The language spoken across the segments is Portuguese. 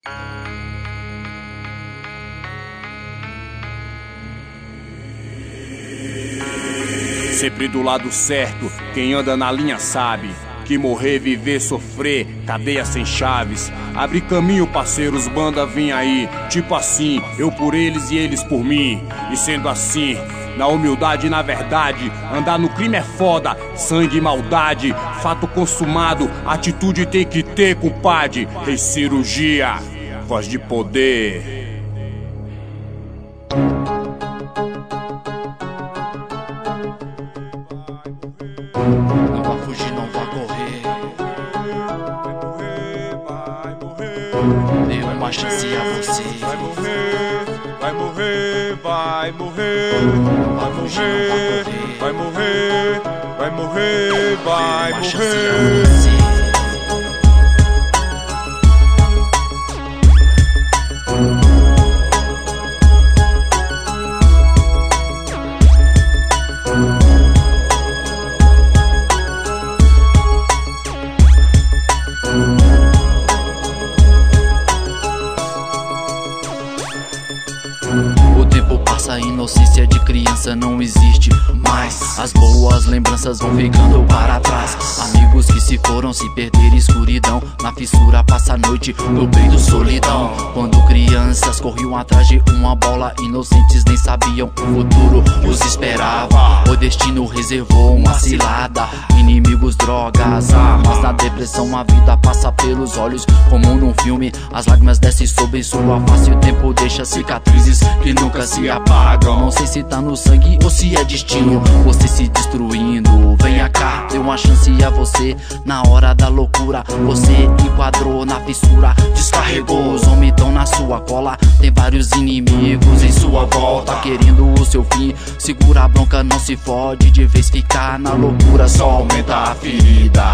Sempre do lado certo, quem anda na linha sabe que morrer, viver, sofrer, cadeia sem chaves. Abre caminho, parceiros, banda vem aí. Tipo assim, eu por eles e eles por mim. E sendo assim, na humildade e na verdade, andar no crime é foda, sangue e maldade. Fato consumado, atitude tem que ter, compadre. Rei cirurgia, voz de poder. Não vai fugir, não vai correr. Vai morrer. Dê uma chance a você. Vai morrer, vai morrer, vai morrer. Vai fugir, não vai correr. Vai morrer, vai morrer, vai Dê uma chance a morrer. você. O tempo passa, a inocência de criança não existe mais. As boas lembranças vão ficando para trás. Amigos que se foram, se perderam, escuridão. Na fissura passa a noite, no peito solidão. Quando crianças corriam atrás de uma bola, inocentes nem sabiam o futuro os esperava. O destino reservou uma cilada. Inimigos, drogas, armas. Na depressão a vida passa pelos olhos como num filme. As lágrimas descem sobre sua face. O tempo deixa cicatrizes que nunca se apagam. Não sei se tá no sangue ou se é destino. Você se destruindo, venha cá, dê uma chance a você. Na hora da loucura, você enquadrou na fissura, descarregou. Os homens tão na sua cola, tem vários inimigos em sua volta, querendo o seu fim. Segura a bronca, não se fode, de vez ficar na loucura só aumenta a ferida.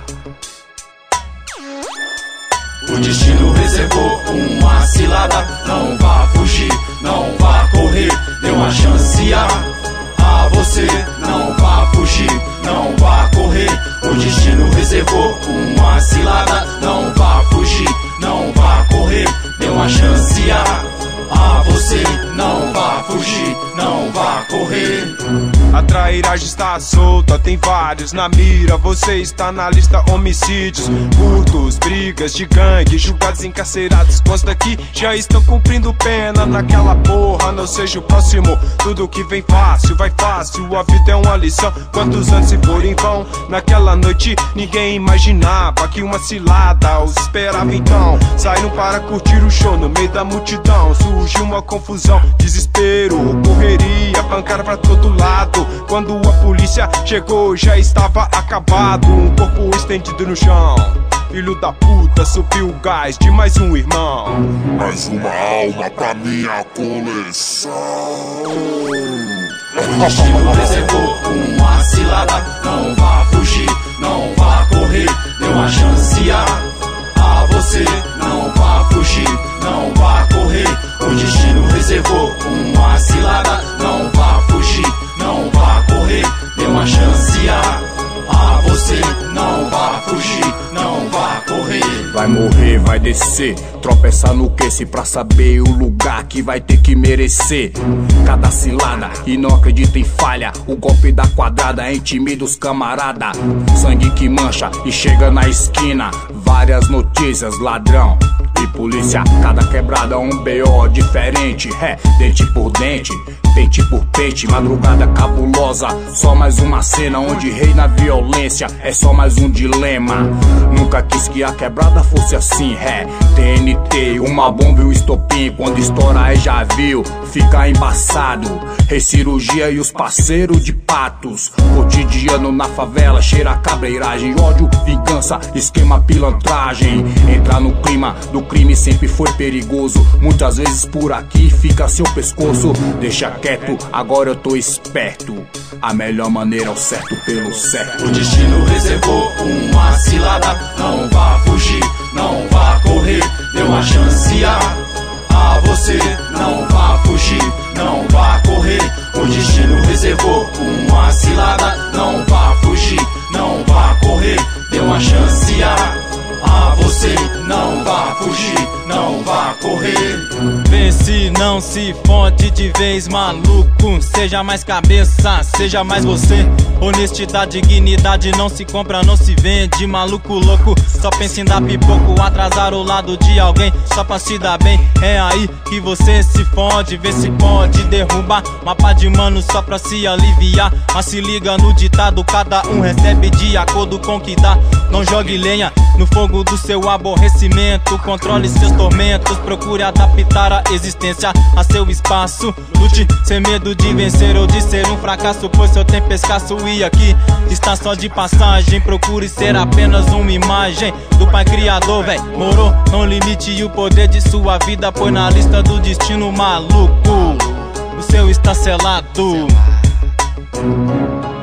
O destino reservou uma cilada. Não vá fugir, não vá correr. Dê uma chance a você. Não vá fugir, não vá correr. O destino reservou uma cilada. Não vá fugir, não vá correr. Dê uma chance a você. Não vá fugir, não vá correr. A trairagem está solta, tem vários na mira. Você está na lista homicídios, furtos, brigas de gangue, julgados, encarcerados. Consta que já estão cumprindo pena naquela porra. Não seja o próximo, tudo que vem fácil, vai fácil. A vida é uma lição, quantos anos se for em vão. Naquela noite ninguém imaginava que uma cilada os esperava. Então saíram para curtir o show no meio da multidão. Surgiu uma confusão, desespero, correria, pancada pra todo lado. Quando a polícia chegou já estava acabado, um corpo estendido no chão. Filho da puta, subiu o gás de mais um irmão. Mais uma alma pra minha coleção. O destino reservou uma cilada. Não vá fugir, não vá correr. Dê uma chance a você. Não vá fugir, não vá correr. O destino reservou uma cilada. Não vá fugir, não vá correr. Dê uma chance a você. Não vá fugir, não vá correr. Vai morrer, vai descer, tropeçar no que se pra saber o lugar que vai ter que merecer. Cada cilada e não acredita em falha. O golpe da quadrada intimida os camarada. Sangue que mancha e chega na esquina. Várias notícias, ladrão e polícia. Cada quebrada um BO diferente. Dente por dente, pente por pente. Madrugada cabulosa, só mais uma cena onde reina a violência. É só mais um dilema. Nunca quis que a quebrada fosse assim. TNT, uma bomba e um estopim. Quando estoura aí já viu, fica embaçado. Recirurgia e os parceiros de patos. Cotidiano na favela, cheira a cabreiragem. Ódio, vingança, esquema, pilantragem. Entrar no clima do crime sempre foi perigoso. Muitas vezes por aqui fica seu pescoço. Deixa quieto, agora eu tô esperto. A melhor maneira é o certo pelo certo. O destino reservou uma cilada. Não vá fugir, não vá correr. Dê uma chance a você. Não vá fugir, não vá correr. O destino reservou uma cilada. Não vá fugir, não vá correr. Dê uma chance a você. Não vá fugir, não vá correr. Vê se não se fode de vez, maluco. Seja mais cabeça, seja mais você. Honestidade, dignidade não se compra, não se vende. Maluco louco, só pensa em dar pipoco, atrasar o lado de alguém só pra se dar bem. É aí que você se fode, vê se pode derrubar mapa de mano só pra se aliviar. Mas se liga no ditado, cada um recebe de acordo com o que dá. Não jogue lenha no fogo do seu aborrecimento, controle seus tormentos, procure adaptar a existência a seu espaço. Lute sem medo de vencer ou de ser um fracasso, pois seu tempo é escasso e aqui está só de passagem. Procure ser apenas uma imagem do Pai Criador, véi. Morou, não limite o poder de sua vida, põe na lista do destino, maluco. O seu está selado.